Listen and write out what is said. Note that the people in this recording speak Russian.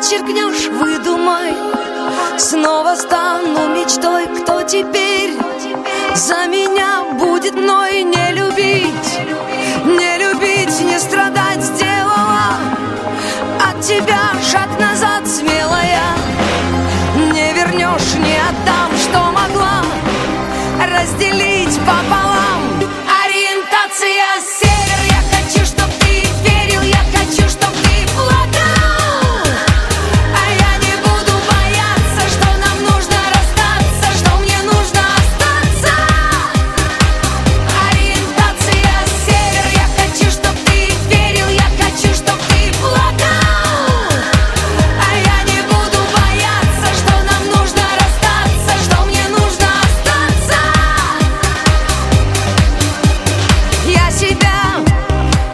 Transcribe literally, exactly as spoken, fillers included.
подчеркнешь, выдумай. Снова стану мечтой, кто теперь за меня будет мной? Не любить, не любить, не страдать сделала от тебя шаг назад, смелая. Не вернешь, не отдам, что могла разделить пополам.